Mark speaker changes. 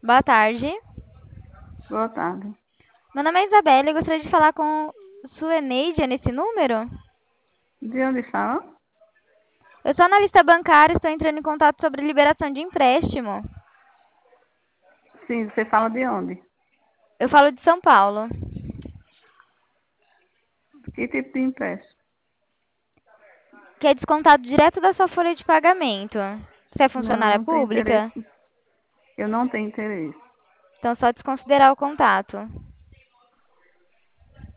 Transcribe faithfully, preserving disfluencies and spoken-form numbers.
Speaker 1: Boa tarde.
Speaker 2: Boa tarde.
Speaker 1: Meu nome é Isabela e eu gostaria de falar com Sueneide nesse número.
Speaker 2: De onde fala?
Speaker 1: Eu sou analista bancária e estou entrando em contato sobre liberação de empréstimo.
Speaker 2: Sim, você fala de onde?
Speaker 1: Eu falo de São Paulo.
Speaker 2: Que tipo de empréstimo?
Speaker 1: Que é descontado direto da sua folha de pagamento. Você é
Speaker 2: Não,
Speaker 1: funcionária
Speaker 2: não tem
Speaker 1: pública?
Speaker 2: interesse. Eu não tenho interesse.
Speaker 1: Então, só desconsiderar o contato.